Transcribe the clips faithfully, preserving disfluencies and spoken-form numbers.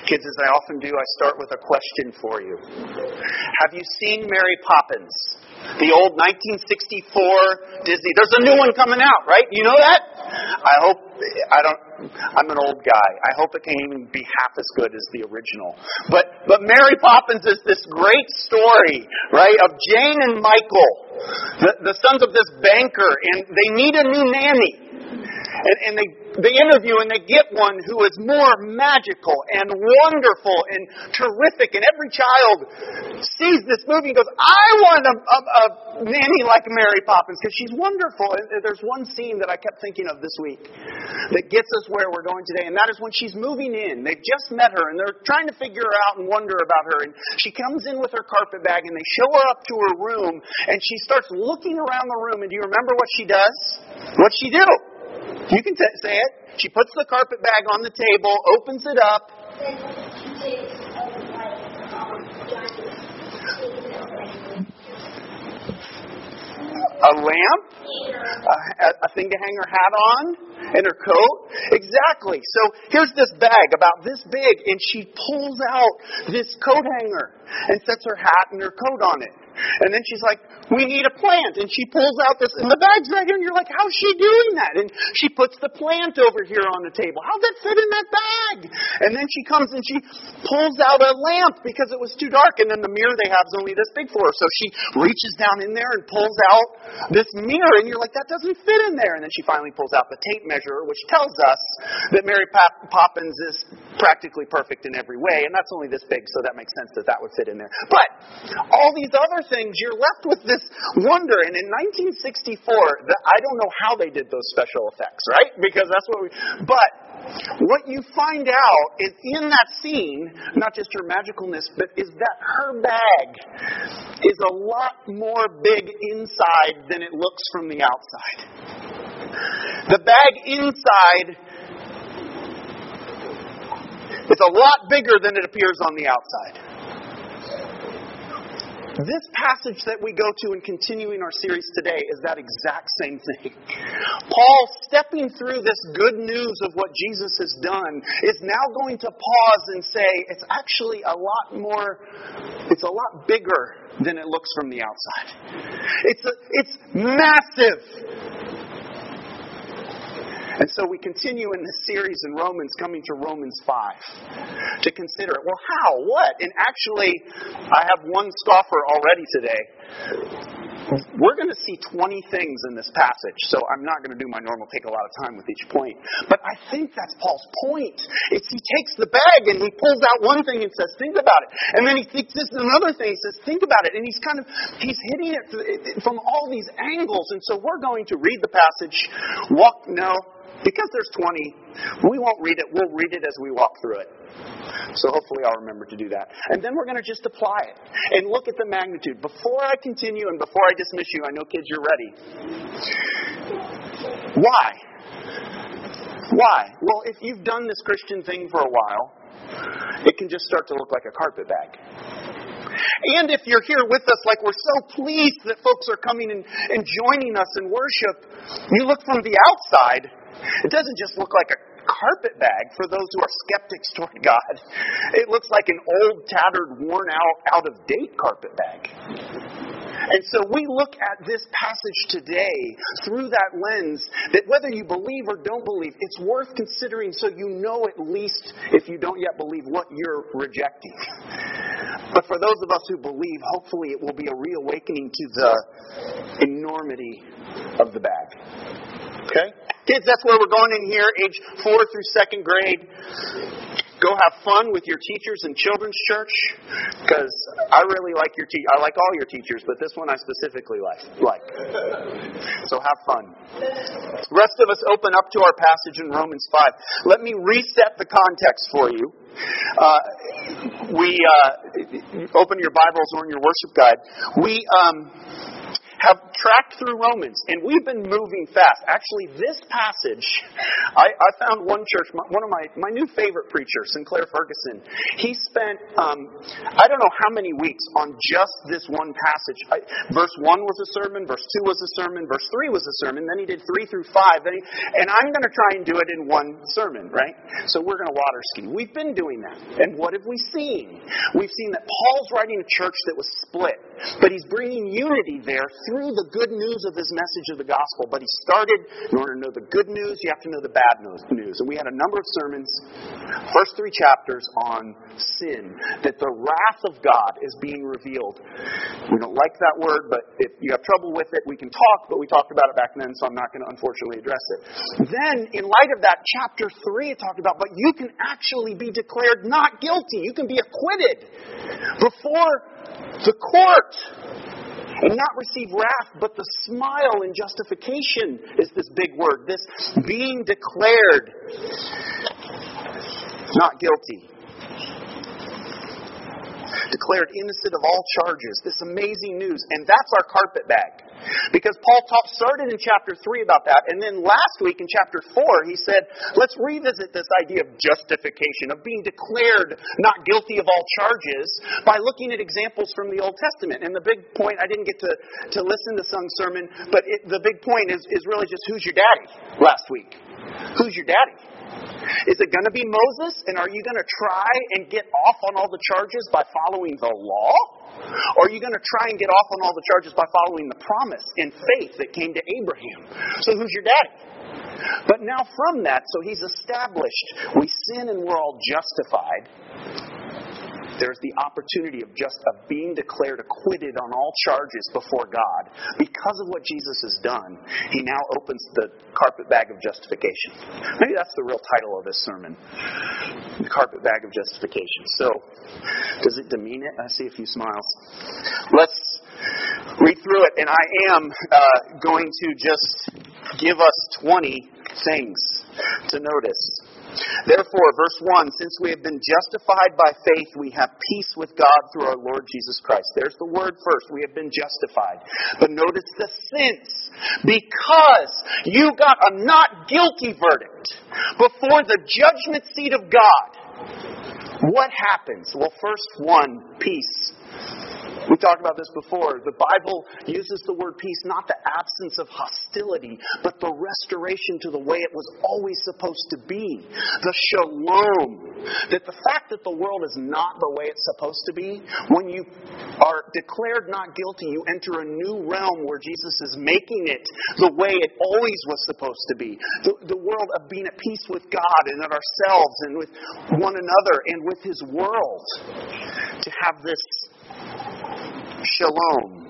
Kids, as I often do, I start with a question for you. Have you seen Mary Poppins? The old nineteen sixty-four Disney. There's a new one coming out, right? You know that? I hope, I don't, I'm an old guy. I hope it can even be half as good as the original. But, but Mary Poppins is this great story, right, of Jane and Michael, the, the sons of this banker, and they need a new nanny. And, and they, they interview and they get one who is more magical and wonderful and terrific. And every child sees this movie and goes, I want a, a, a nanny like Mary Poppins because she's wonderful. And there's one scene that I kept thinking of this week that gets us where we're going today. And that is when she's moving in. They've just met her and they're trying to figure her out and wonder about her. And she comes in with her carpet bag and they show her up to her room and she starts looking around the room. And do you remember what she does? What'd she do? You can t- say it. She puts the carpet bag on the table, opens it up. A lamp? A, a thing to hang her hat on? And her coat? Exactly. So here's this bag about this big, and she pulls out this coat hanger and sets her hat and her coat on it. And then she's like, we need a plant. And she pulls out this, and the bag's right here, and you're like, how's she doing that? And she puts the plant over here on the table. How'd that fit in that bag? And then she comes and she pulls out a lamp because it was too dark, and then the mirror they have is only this big for her. So she reaches down in there and pulls out this mirror, and you're like, that doesn't fit in there. And then she finally pulls out the tape measure, which tells us that Mary Pop- Poppins is practically perfect in every way, and that's only this big, so that makes sense that that would fit in there. But all these other things, you're left with this wonder. And in nineteen sixty-four, the, I don't know how they did those special effects, right? Because that's what we... But what you find out is in that scene, not just her magicalness, but is that her bag is a lot more big inside than it looks from the outside. The bag inside is a lot bigger than it appears on the outside. This passage that we go to in continuing our series today is that exact same thing. Paul, stepping through this good news of what Jesus has done, is now going to pause and say it's actually a lot more, it's a lot bigger than it looks from the outside. It's a, it's massive. And so we continue in this series in Romans, coming to Romans five, to consider it. Well, how? What? And actually, I have one scoffer already today. We're going to see twenty things in this passage, so I'm not going to do my normal take a lot of time with each point. But I think that's Paul's point. It's he takes the bag and he pulls out one thing and says, think about it. And then he thinks this is another thing and says, think about it. And he's kind of, he's hitting it from all these angles. And so we're going to read the passage, walk, no, because there's twenty, we won't read it. We'll read it as we walk through it. So hopefully I'll remember to do that. And then we're going to just apply it and look at the magnitude. Before I continue and before I dismiss you, I know kids, you're ready. Why? Why? Well, if you've done this Christian thing for a while, it can just start to look like a carpet bag. And if you're here with us, like we're so pleased that folks are coming and, and joining us in worship, you look from the outside, it doesn't just look like a carpet bag for those who are skeptics toward God. It looks like an old, tattered, worn out, out of date carpet bag. And so we look at this passage today through that lens that whether you believe or don't believe, it's worth considering so you know at least, if you don't yet believe, what you're rejecting. But for those of us who believe, hopefully it will be a reawakening to the enormity of the bag. Okay? Kids, that's where we're going in here, age four through second grade. Go have fun with your teachers in children's church, because I really like your te- I like all your teachers, but this one I specifically like. like. So have fun. The rest of us open up to our passage in Romans five. Let me reset the context for you. Uh, we uh, open your Bibles or in your worship guide. We um, have tracked through Romans, and we've been moving fast. Actually, this passage, I, I found one church, one of my, my new favorite preacher, Sinclair Ferguson. He spent, um, I don't know how many weeks on just this one passage. I, verse one was a sermon, verse two was a sermon, verse three was a sermon, then he did three through five, then he, and I'm going to try and do it in one sermon, right? So we're going to water ski. We've been doing that. And what have we seen? We've seen that Paul's writing a church that was split, but he's bringing unity there through the good news of his message of the gospel. But he started, in order to know the good news, you have to know the bad news. And we had a number of sermons, first three chapters on sin, that the wrath of God is being revealed. We don't like that word, but if you have trouble with it, we can talk, but we talked about it back then, so I'm not going to unfortunately address it. Then, in light of that, chapter three it talked about, but you can actually be declared not guilty. You can be acquitted before the court and not receive wrath, but the smile in justification is this big word. This being declared not guilty. Declared innocent of all charges. This amazing news. And that's our carpet bag. Because Paul talk, started in chapter three about that. And then last week in chapter four, he said, let's revisit this idea of justification, of being declared not guilty of all charges by looking at examples from the Old Testament. And the big point, I didn't get to, to listen to Sung's sermon, but it, the big point is, is really just who's your daddy last week? Who's your daddy? Is it going to be Moses? And are you going to try and get off on all the charges by following the law? Or are you going to try and get off on all the charges by following the promise and faith that came to Abraham? So who's your daddy? But now from that, so he's established we sin and we're all justified. There's the opportunity of just of being declared acquitted on all charges before God. Because of what Jesus has done, he now opens the carpet bag of justification. Maybe that's the real title of this sermon. The carpet bag of justification. So, does it demean it? I see a few smiles. Let's read through it. And I am uh, going to just give us twenty things to notice. Therefore, verse one, since we have been justified by faith, we have peace with God through our Lord Jesus Christ. There's the word first. We have been justified. But notice the since. Because you got a not guilty verdict before the judgment seat of God. What happens? Well, first one, peace. We talked about this before. The Bible uses the word peace, not the absence of hostility, but the restoration to the way it was always supposed to be. The shalom. That the fact that the world is not the way it's supposed to be, when you are declared not guilty, you enter a new realm where Jesus is making it the way it always was supposed to be. The, the world of being at peace with God and with ourselves and with one another and with His world. To have this shalom,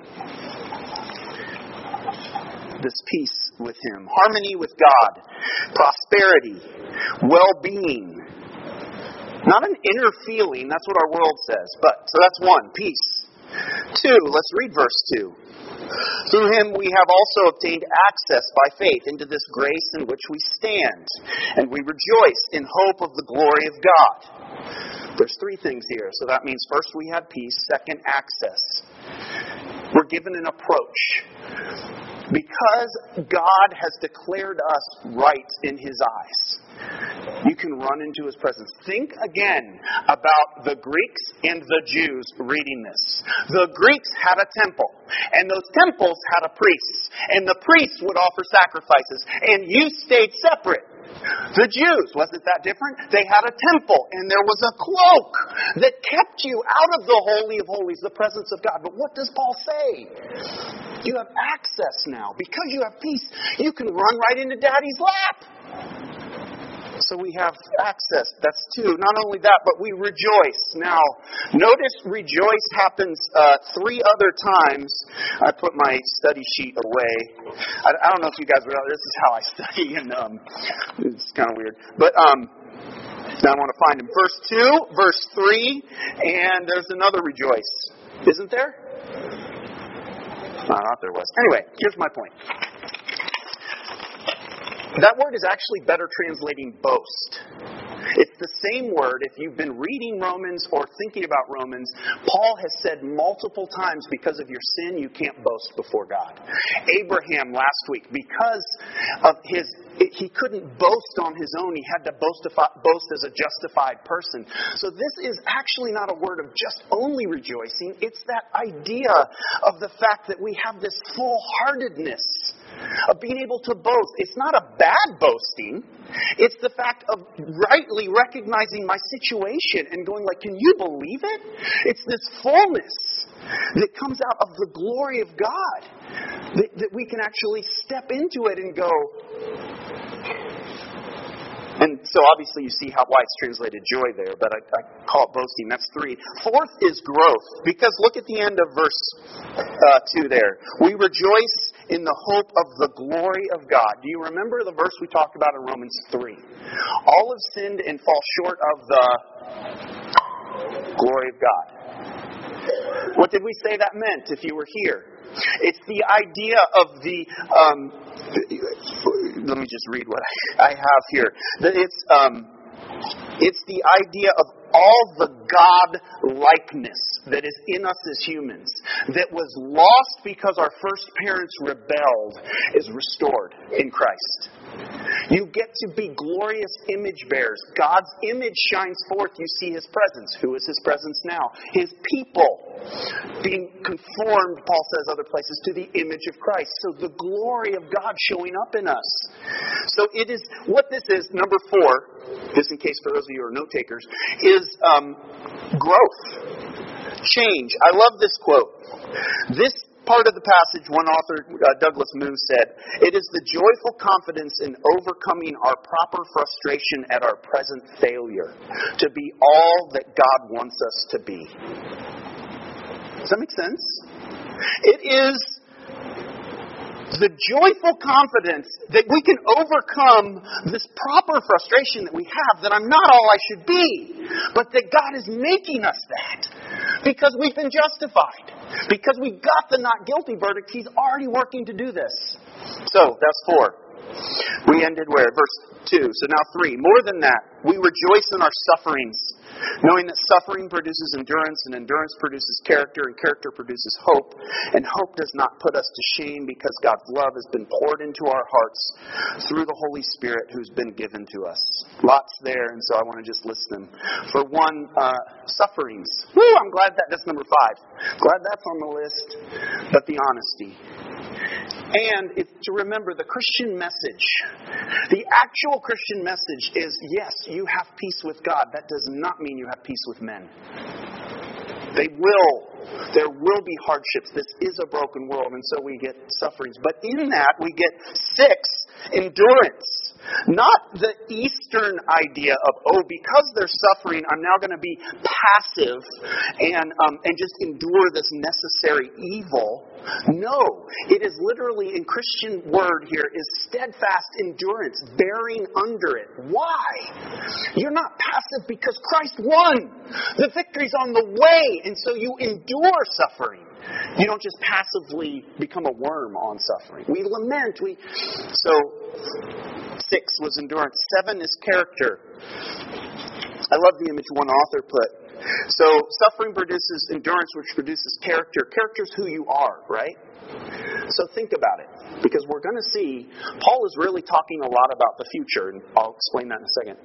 this peace with Him, harmony with God, prosperity, well-being, not an inner feeling, that's what our world says, but, so that's one, peace. Two, let's read verse two. Through Him we have also obtained access by faith into this grace in which we stand, and we rejoice in hope of the glory of God. There's three things here. So that means first we have peace, second access. We're given an approach. Because God has declared us right in His eyes, you can run into His presence. Think again about the Greeks and the Jews reading this. The Greeks had a temple, and those temples had a priest, and the priests would offer sacrifices, and you stayed separate. The Jews, was it that different? They had a temple, and there was a cloak that kept you out of the Holy of Holies, the presence of God. But what does Paul say? You have access now. Because you have peace, you can run right into Daddy's lap. So we have access. That's two. Not only that, but we rejoice. Now, notice rejoice happens uh, three other times. I put my study sheet away. I, I don't know if you guys realize this is how I study, and um, it's kind of weird. But um, now I want to find them. Verse two, verse three, and there's another rejoice. Isn't there? I thought there was. Anyway, here's my point. That word is actually better translating boast. It's the same word. If you've been reading Romans or thinking about Romans, Paul has said multiple times, because of your sin, you can't boast before God. Abraham last week, because of his, he couldn't boast on his own. He had to boast, boast as a justified person. So this is actually not a word of just only rejoicing. It's that idea of the fact that we have this full-heartedness of being able to boast. It's not a bad boasting. It's the fact of rightly recognizing my situation and going like, can you believe it? It's this fullness that comes out of the glory of God that, that we can actually step into it and go. And so obviously you see how why it's translated joy there, but I, I call it boasting. That's three. Fourth is growth, because look at the end of verse uh, two there. We rejoice in the hope of the glory of God. Do you remember the verse we talked about in Romans three? All have sinned and fall short of the glory of God. What did we say that meant if you were here? It's the idea of the... Um, let me just read what I have here. It's um, it's the idea of all the God-likeness that is in us as humans, that was lost because our first parents rebelled, is restored in Christ. You get to be glorious image bearers. God's image shines forth. You see His presence. Who is His presence now? His people being conformed, Paul says other places, to the image of Christ. So the glory of God showing up in us. So it is, what this is, number four, just in case for those of you who are note takers, is um, growth. Change. I love this quote. This part of the passage, one author, uh, Douglas Moo, said, "It is the joyful confidence in overcoming our proper frustration at our present failure to be all that God wants us to be." Does that make sense? It is the joyful confidence that we can overcome this proper frustration that we have, that I'm not all I should be, but that God is making us that because we've been justified. Because we got the not guilty verdict, He's already working to do this. So, that's four. We ended where? Verse two. So now three. More than that, we rejoice in our sufferings, knowing that suffering produces endurance, and endurance produces character, and character produces hope. And hope does not put us to shame, because God's love has been poured into our hearts through the Holy Spirit who's been given to us. Lots there, and so I want to just list them. For one, uh, sufferings. Woo, I'm glad that that's number five. Glad that's on the list. But the honesty. And it's to remember the Christian message. The actual Christian message is, yes, you have peace with God. That does not mean you have peace with men. They will. There will be hardships. This is a broken world, and so we get sufferings. But in that, we get six, endurance. Not the Eastern idea of, oh, because they're suffering, I'm now going to be passive and um, and just endure this necessary evil. No. It is literally, in Christian word here, is steadfast endurance, bearing under it. Why? You're not passive because Christ won. The victory's on the way, and so you endure suffering. You don't just passively become a worm on suffering. We lament. We so six was endurance. Seven is character. I love the image one author put. So suffering produces endurance, which produces character. Character is who you are, right? So think about it, because we're going to see Paul is really talking a lot about the future, and I'll explain that in a second.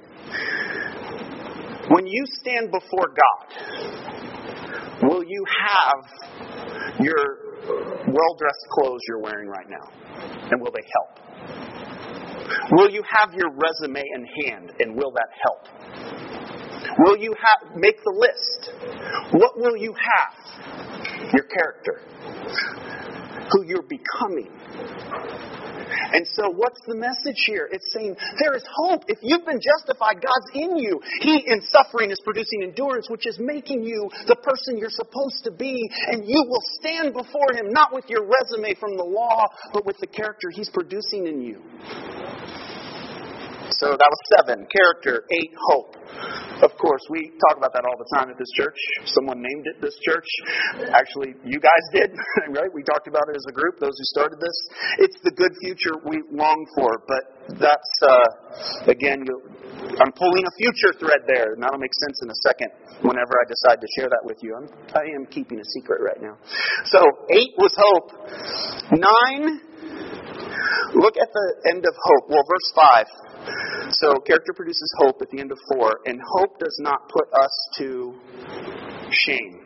When you stand before God, will you have your well-dressed clothes you're wearing right now? And will they help? Will you have your resume in hand, and will that help? Will you have, make the list? What will you have? Your character. Who you're becoming. And so what's the message here? It's saying there is hope. If you've been justified, God's in you. He, in suffering, is producing endurance, which is making you the person you're supposed to be. And you will stand before Him, not with your resume from the law, but with the character He's producing in you. So that was seven. Character. Eight, hope. Of course, we talk about that all the time at this church. Someone named it this church. Actually, you guys did, right? We talked about it as a group, those who started this. It's the good future we long for, but that's, uh, again, you, I'm pulling a future thread there, and that'll make sense in a second whenever I decide to share that with you. I'm, I am keeping a secret right now. So, eight was hope. Nine, look at the end of hope. Well, verse five. So, character produces hope at the end of four, and hope does not put us to shame.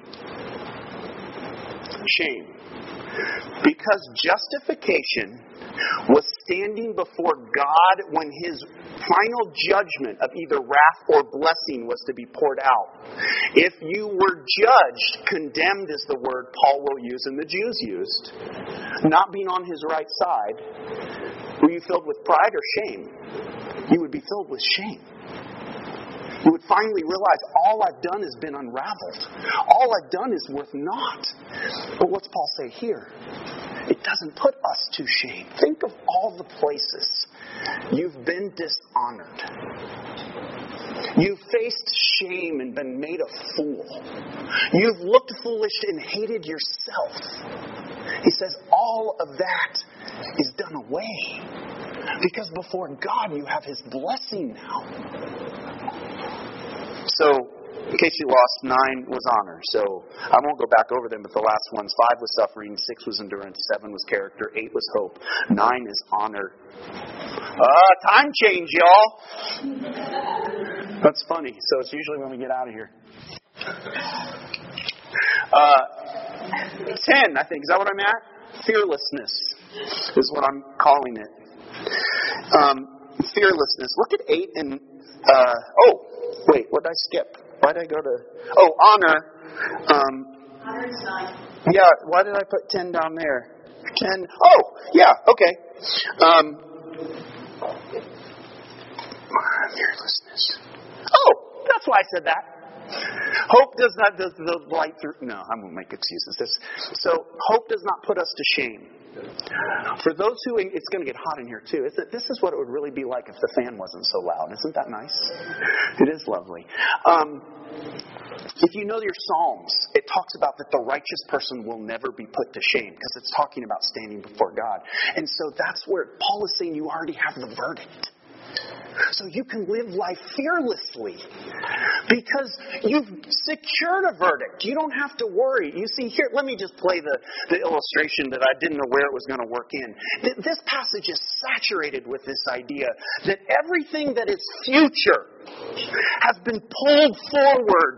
Shame. Because justification was standing before God when His final judgment of either wrath or blessing was to be poured out. If you were judged, condemned is the word Paul will use and the Jews used, not being on His right side, were you filled with pride or shame? You would be filled with shame. You would finally realize all I've done has been unraveled. All I've done is worth naught. But what's Paul say here? It doesn't put us to shame. Think of all the places you've been dishonored. You've faced shame and been made a fool. You've looked foolish and hated yourself. He says all of that is done away. Because before God you have His blessing now. So, in case you lost, nine was honor. So, I won't go back over them, but the last ones, five was suffering, six was endurance, seven was character, eight was hope, nine is honor. Uh, time change, y'all. That's funny. So, it's usually when we get out of here. Uh, ten, I think. Is that what I'm at? Fearlessness is what I'm calling it. Um, fearlessness. Look at eight and, uh, oh, wait, what did I skip? Why did I go to, oh, honor. Um, honor is nine. Yeah, why did I put ten down there? ten, oh, yeah, okay. Um, fearlessness. Oh, that's why I said that. Hope does not, does the light through, no, I won't make excuses. This, so, hope does not put us to shame. For those who, it's going to get hot in here too, isn't it? This is what it would really be like if the fan wasn't so loud. Isn't that nice? It is lovely. Um, if you know your Psalms, it talks about that the righteous person will never be put to shame because it's talking about standing before God. And so that's where Paul is saying you already have the verdict. So you can live life fearlessly because you've secured a verdict. You don't have to worry. You see, here, let me just play the, the illustration that I didn't know where it was going to work in. This passage is saturated with this idea that everything that is future has been pulled forward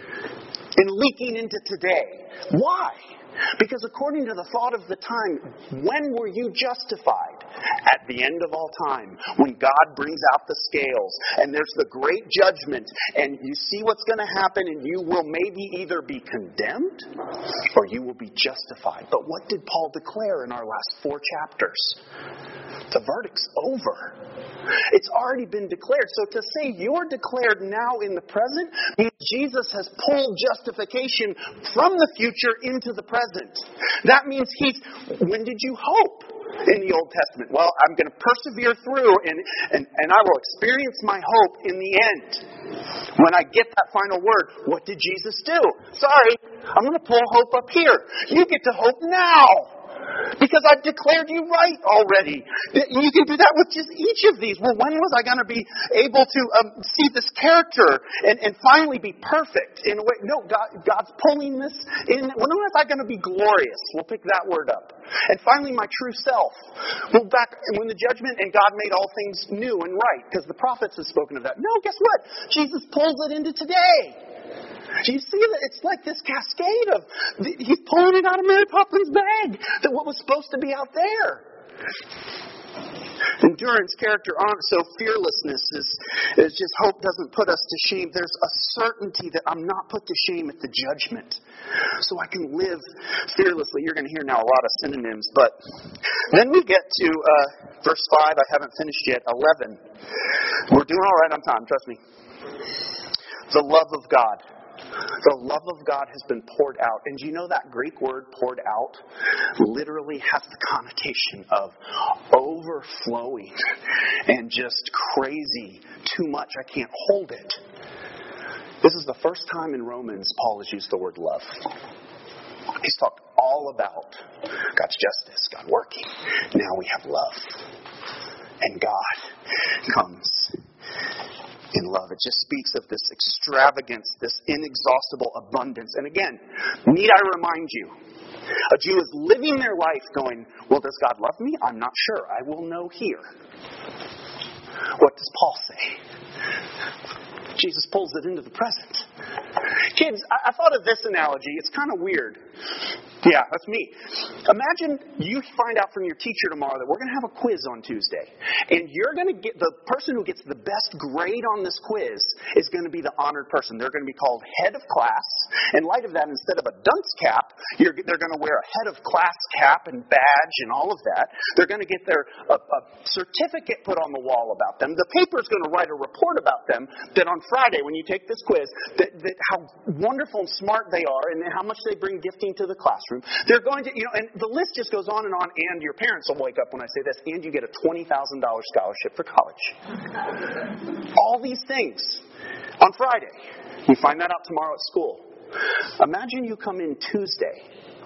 and leaking into today. Why? Because according to the thought of the time, when were you justified? At the end of all time, when God brings out the scales and there's the great judgment and you see what's going to happen and you will maybe either be condemned or you will be justified. But what did Paul declare in our last four chapters? The verdict's over. It's already been declared. So to say you're declared now in the present means Jesus has pulled justification from the future into the present. That means he's, when did you hope in the Old Testament? Well, I'm going to persevere through and, and, and I will experience my hope in the end. When I get that final word, what did Jesus do? Sorry, I'm going to pull hope up here. You get to hope now. Because I've declared you right already. You can do that with just each of these. Well, when was I going to be able to um, see this character and, and finally be perfect in a way? No, God, God's pulling this in. When was I going to be glorious? We'll pick that word up. And finally, my true self. Well, back when the judgment and God made all things new and right, because the prophets have spoken of that. No, guess what? Jesus pulls it into today. Do you see that? It's like this cascade of, he's pulling it out of Mary Poppins' bag, that what was supposed to be out there. Endurance, character, honor. So fearlessness is, is just hope doesn't put us to shame. There's a certainty that I'm not put to shame at the judgment. So I can live fearlessly. You're going to hear now a lot of synonyms. But then we get to uh, verse five. I haven't finished yet. eleven. We're doing all right on time. Trust me. The love of God. The love of God has been poured out. And do you know that Greek word, poured out, literally has the connotation of overflowing and just crazy, too much, I can't hold it. This is the first time in Romans Paul has used the word love. He's talked all about God's justice, God working. Now we have love. And God comes in love. It just speaks of this extravagance, this inexhaustible abundance. And again, need I remind you, a Jew is living their life going, well, does God love me? I'm not sure. I will know here. What does Paul say? Jesus pulls it into the present. Kids, I, I thought of this analogy. It's kind of weird. Yeah, that's me. Imagine you find out from your teacher tomorrow that we're going to have a quiz on Tuesday. And you're going to get, the person who gets the best grade on this quiz is going to be the honored person. They're going to be called head of class. In light of that, instead of a dunce cap, you're, they're going to wear a head of class cap and badge and all of that. They're going to get their a, a certificate put on the wall about them. The paper's going to write a report about them that on Friday, when you take this quiz, that, that how wonderful and smart they are and how much they bring gifting to the classroom. They're going to, you know, and the list just goes on and on, and your parents will wake up when I say this, and you get a twenty thousand dollars scholarship for college. All these things on Friday. You find that out tomorrow at school. Imagine you come in Tuesday,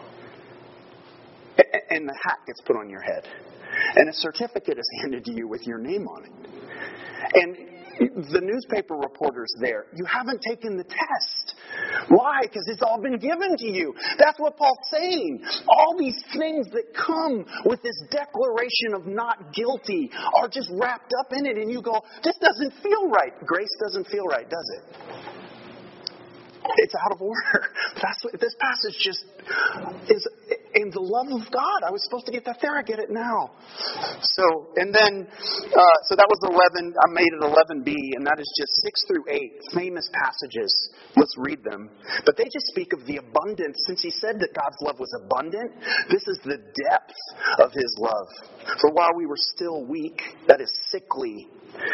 and the hat gets put on your head, and a certificate is handed to you with your name on it. And the newspaper reporter's there. You haven't taken the test. Why? Because it's all been given to you. That's what Paul's saying. All these things that come with this declaration of not guilty are just wrapped up in it. And you go, this doesn't feel right. Grace doesn't feel right, does it? It's out of order. That's what this passage just is. In the love of God, I was supposed to get that there. I get it now. So, and then, uh, so that was eleven. I made it eleven B, and that is just six through eight famous passages. Let's read them. But they just speak of the abundance. Since he said that God's love was abundant, this is the depth of His love. For while we were still weak, that is sickly,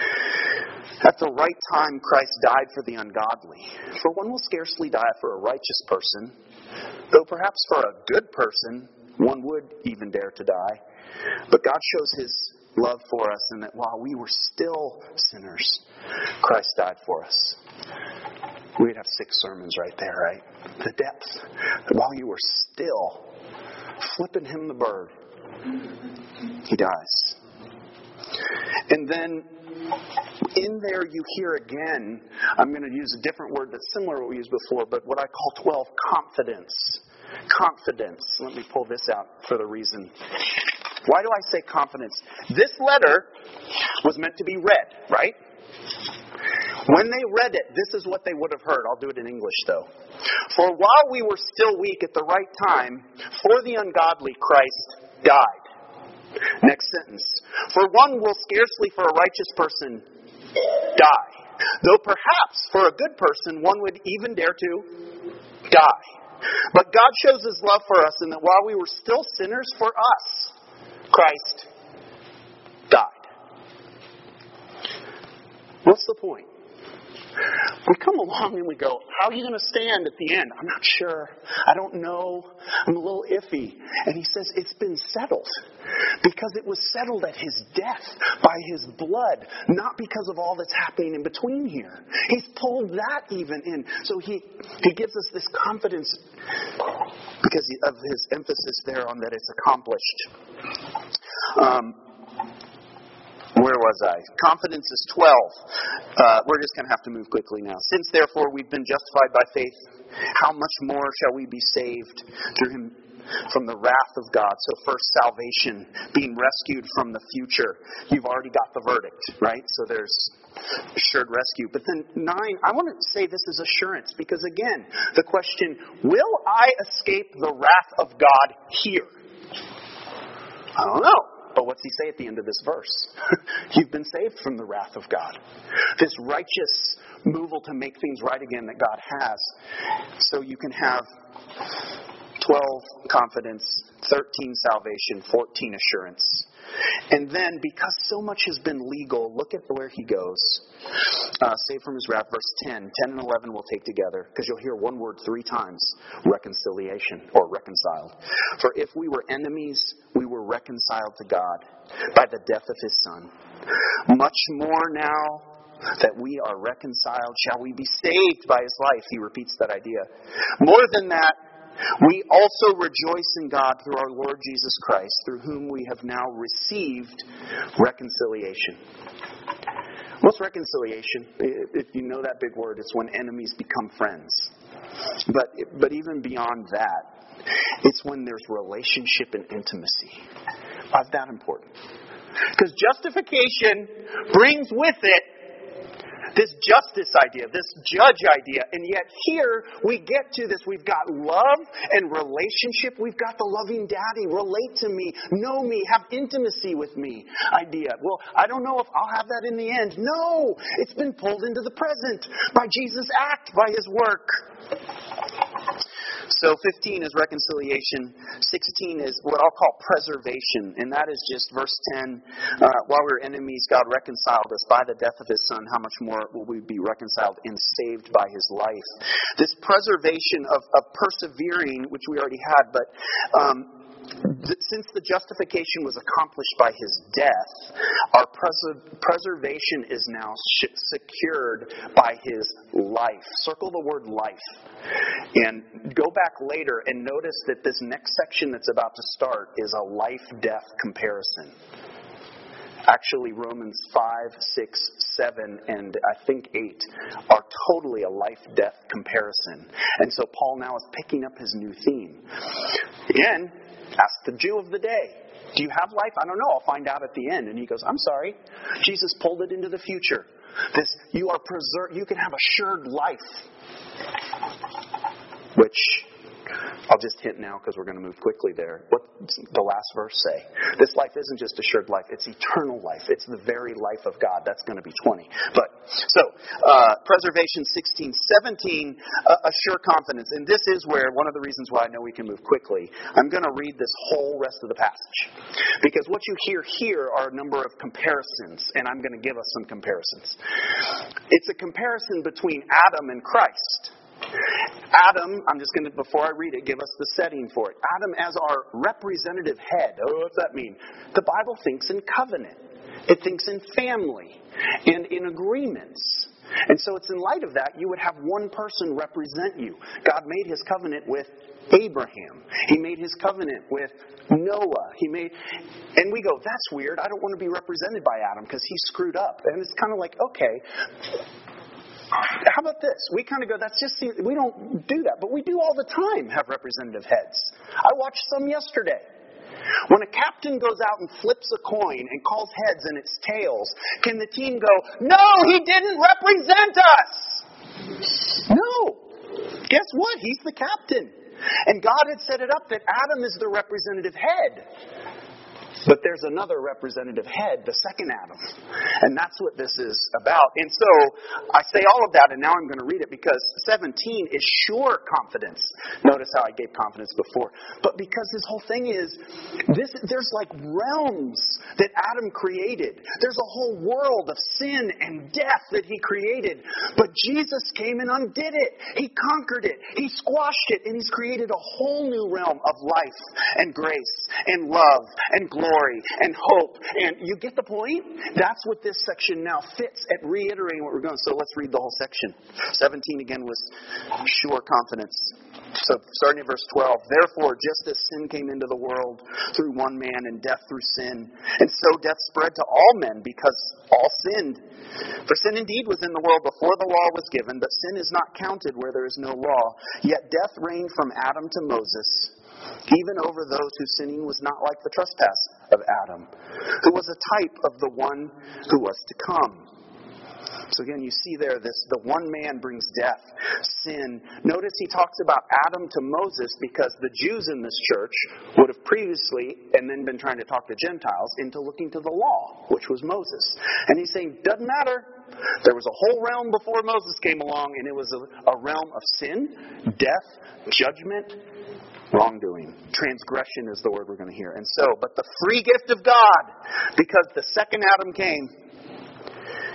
at the right time Christ died for the ungodly. For one will scarcely die for a righteous person, though perhaps for a good person one would even dare to die. But God shows His love for us in that while we were still sinners, Christ died for us. We'd have six sermons right there, right? The depth. While you were still flipping Him the bird, He dies. And then in there you hear again, I'm going to use a different word that's similar to what we used before, but what I call twelve, confidence. Confidence. Let me pull this out for the reason. Why do I say confidence? This letter was meant to be read, right? When they read it, this is what they would have heard. I'll do it in English, though. For while we were still weak at the right time, for the ungodly Christ died. Next sentence. For one will scarcely for a righteous person die, though perhaps for a good person one would even dare to die. But God shows His love for us in that while we were still sinners, for us, Christ died. What's the point? We come along and we go, how are you going to stand at the end? I'm not sure. I don't know. I'm a little iffy. And He says it's been settled. Because it was settled at His death by His blood. Not because of all that's happening in between here. He's pulled that even in. So He, he gives us this confidence because of His emphasis there on that it's accomplished. Um... Where was I? Confidence is twelve. Uh, we're just going to have to move quickly now. Since, therefore, we've been justified by faith, how much more shall we be saved through Him from the wrath of God? So first, salvation, being rescued from the future. You've already got the verdict, right? So there's assured rescue. But then nine, I want to say this is assurance because, again, the question, will I escape the wrath of God here? I don't know. But what's he say at the end of this verse? You've been saved from the wrath of God. This righteous moval to make things right again that God has. So you can have twelve, confidence, thirteen, salvation, fourteen, assurance. And then, because so much has been legal, look at where he goes. Uh, saved from His wrath, verse ten. ten and eleven we'll take together, because you'll hear one word three times. Reconciliation, or reconciled. For if we were enemies, we were reconciled to God by the death of His Son. Much more now, that we are reconciled, shall we be saved by his life. He repeats that idea. More than that, we also rejoice in God through our Lord Jesus Christ, through whom we have now received reconciliation. What's reconciliation? If you know that big word, it's when enemies become friends. But but even beyond that, it's when there's relationship and intimacy. Why is that important? Because justification brings with it this justice idea, this judge idea. And yet here we get to this. We've got love and relationship. We've got the loving daddy. Relate to me. Know me. Have intimacy with me idea. Well, I don't know if I'll have that in the end. No! It's been pulled into the present by Jesus' act, by his work. So fifteen is reconciliation. sixteen is what I'll call preservation. And that is just verse ten. Uh, while we were enemies, God reconciled us by the death of his Son. How much more will we be reconciled and saved by his life? This preservation of, of persevering, which we already had, but um, since the justification was accomplished by his death, our pres- preservation is now sh- secured by his life. Circle the word life. And go back later and notice that this next section that's about to start is a life-death comparison. Actually, Romans five, six, seven, and I think eight are totally a life-death comparison. And so Paul now is picking up his new theme. Again, ask the Jew of the day. Do you have life? I don't know. I'll find out at the end. And he goes, I'm sorry. Jesus pulled it into the future. This, you are preserved. You can have assured life. Which, I'll just hint now because we're going to move quickly there. What does the last verse say? This life isn't just assured life. It's eternal life. It's the very life of God. That's going to be twenty. But, so, uh, preservation sixteen. seventeen, uh, assure confidence. And this is where, one of the reasons why I know we can move quickly, I'm going to read this whole rest of the passage. Because what you hear here are a number of comparisons. And I'm going to give us some comparisons. It's a comparison between Adam and Christ. Adam, I'm just going to, before I read it, give us the setting for it. Adam as our representative head. Oh, what's that mean? The Bible thinks in covenant. It thinks in family and in agreements. And so it's in light of that, you would have one person represent you. God made his covenant with Abraham. He made his covenant with Noah. He made, and we go, that's weird. I don't want to be represented by Adam because he screwed up. And it's kind of like, okay, how about this? We kind of go, that's just, we don't do that. But we do all the time have representative heads. I watched some yesterday. When a captain goes out and flips a coin and calls heads and it's tails, can the team go, no, he didn't represent us? No. Guess what? He's the captain. And God had set it up that Adam is the representative head. But there's another representative head, the second Adam. And that's what this is about. And so I say all of that, and now I'm going to read it because seventeen is sure confidence. Notice how I gave confidence before. But because this whole thing is, this, there's like realms that Adam created. There's a whole world of sin and death that he created. But Jesus came and undid it. He conquered it. He squashed it. And he's created a whole new realm of life and grace and love and glory. And hope. And you get the point? That's what this section now fits at reiterating what we're going. So let's read the whole section. seventeen again was sure confidence. So starting at verse twelve. Therefore, just as sin came into the world through one man and death through sin, and so death spread to all men because all sinned. For sin indeed was in the world before the law was given, but sin is not counted where there is no law. Yet death reigned from Adam to Moses, even over those whose sinning was not like the trespass of Adam, who was a type of the one who was to come. So again, you see there, this the one man brings death, sin. Notice he talks about Adam to Moses because the Jews in this church would have previously, and then been trying to talk to Gentiles, into looking to the law, which was Moses. And he's saying, doesn't matter. There was a whole realm before Moses came along, and it was a, a realm of sin, death, judgment, wrongdoing. Transgression is the word we're going to hear. And so, but the free gift of God, because the second Adam came,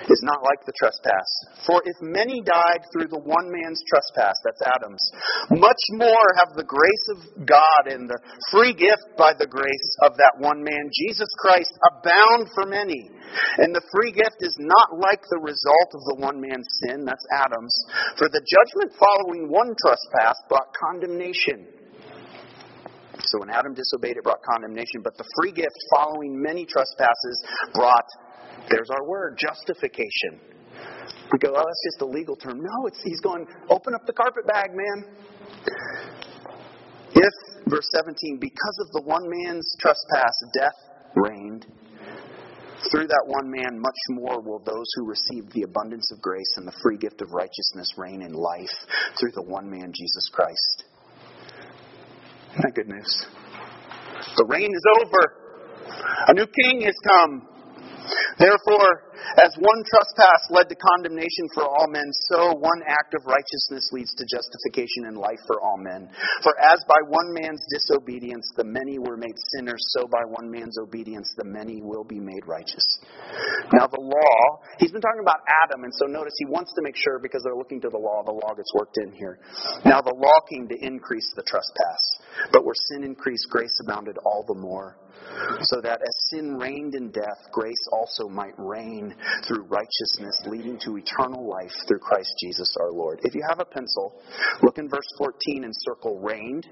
is not like the trespass. For if many died through the one man's trespass, that's Adam's, much more have the grace of God and the free gift by the grace of that one man, Jesus Christ, abound for many. And the free gift is not like the result of the one man's sin, that's Adam's. For the judgment following one trespass brought condemnation. So when Adam disobeyed, it brought condemnation. But the free gift following many trespasses brought, there's our word, justification. We go, oh, that's just a legal term. No, it's he's going, open up the carpet bag, man. If, verse seventeen, because of the one man's trespass, death reigned, through that one man, much more will those who receive the abundance of grace and the free gift of righteousness reign in life through the one man, Jesus Christ. Isn't that good news? The reign is over. A new king has come. Therefore, as one trespass led to condemnation for all men, so one act of righteousness leads to justification and life for all men. For as by one man's disobedience the many were made sinners, so by one man's obedience the many will be made righteous. Now the law, he's been talking about Adam, and so notice he wants to make sure, because they're looking to the law, the law gets worked in here. Now the law came to increase the trespass, but where sin increased, grace abounded all the more. So that as sin reigned in death, grace also might reign through righteousness, leading to eternal life through Christ Jesus our Lord. If you have a pencil, look in verse fourteen and circle reigned.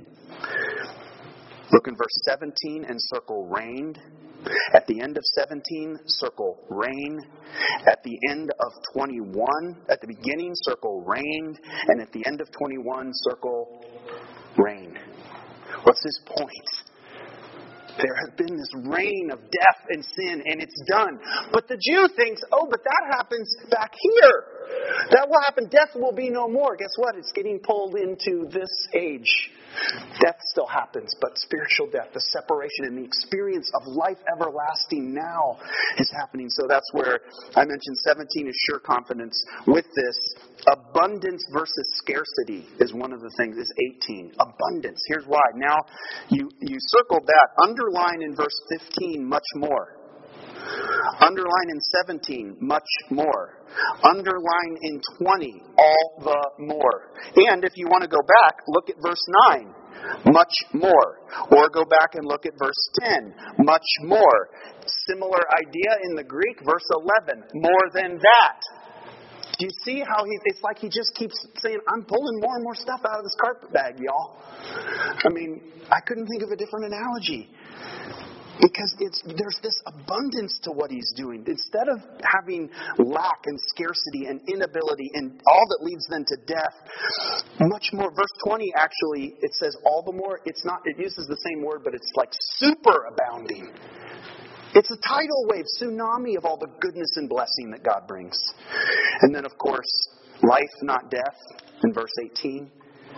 Look in verse seventeen and circle reigned. At the end of seventeen, circle reign. At the end of twenty-one, at the beginning, circle reigned. And at the end of twenty-one, circle reign. What's his point? There has been this reign of death and sin, and it's done. But the Jew thinks, oh, but that happens back here. That will happen. Death will be no more. Guess what? It's getting pulled into this age. Death still happens, but spiritual death, the separation and the experience of life everlasting now is happening. So that's where I mentioned seventeen is sure confidence. With this, abundance versus scarcity is one of the things, is eighteen. Abundance. Here's why. Now, you, you circled that. Underline in verse fifteen, much more. Underline in seventeen, much more. Underline in twenty, all the more. And if you want to go back, look at verse nine, much more. Or go back and look at verse ten, much more. Similar idea in the Greek, verse eleven, more than that. Do you see how he, it's like he just keeps saying, I'm pulling more and more stuff out of this carpet bag, y'all. I mean, I couldn't think of a different analogy. Because it's there's this abundance to what he's doing. Instead of having lack and scarcity and inability and all that leads then to death, much more. Verse twenty actually, it says all the more. It's not. It uses the same word, but it's like super abounding. It's a tidal wave, tsunami of all the goodness and blessing that God brings. And then, of course, life, not death, in verse eighteen.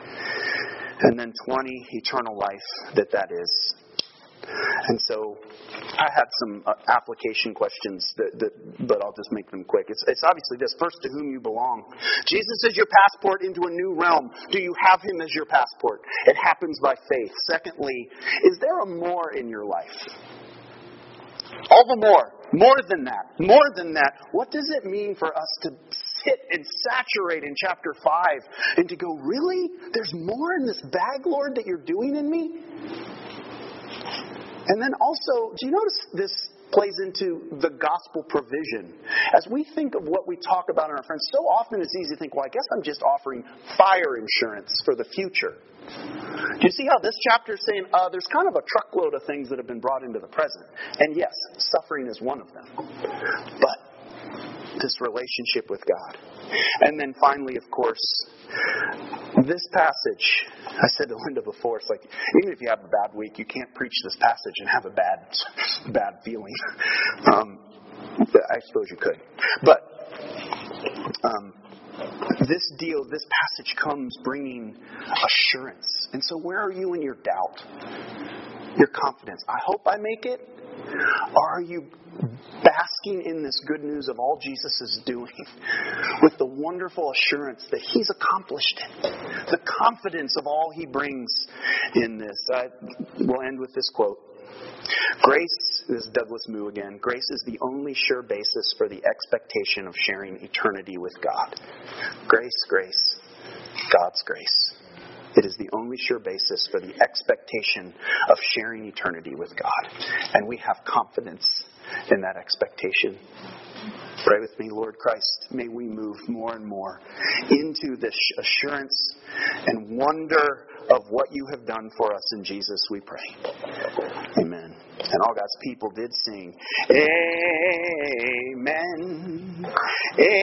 And then twenty, eternal life, that that is. And so I had some uh, application questions, that, that, but I'll just make them quick. It's, it's obviously this. First, to whom you belong. Jesus is your passport into a new realm. Do you have him as your passport? It happens by faith. Secondly, is there a more in your life? All the more. More than that. More than that. What does it mean for us to sit and saturate in chapter five and to go, really? There's more in this bag, Lord, that you're doing in me? And then also, do you notice this plays into the gospel provision? As we think of what we talk about in our friends, so often it's easy to think, well, I guess I'm just offering fire insurance for the future. Do you see how this chapter is saying uh, there's kind of a truckload of things that have been brought into the present? And yes, suffering is one of them. But this relationship with God. And then finally, of course, this passage, I said to Linda before, it's like, even if you have a bad week, you can't preach this passage and have a bad bad feeling. Um, I suppose you could. But um, this deal, this passage comes bringing assurance. And so where are you in your doubt? Your confidence. I hope I make it. Or are you basking in this good news of all Jesus is doing with the wonderful assurance that he's accomplished it? The confidence of all he brings in this. I will end with this quote. Grace this is Douglas Moo again, grace is the only sure basis for the expectation of sharing eternity with God. Grace, grace, God's grace. It is the only sure basis for the expectation of sharing eternity with God. And we have confidence in that expectation. Pray with me, Lord Christ, may we move more and more into this assurance and wonder of what you have done for us in Jesus, we pray. Amen. And all God's people did sing, Amen. Amen.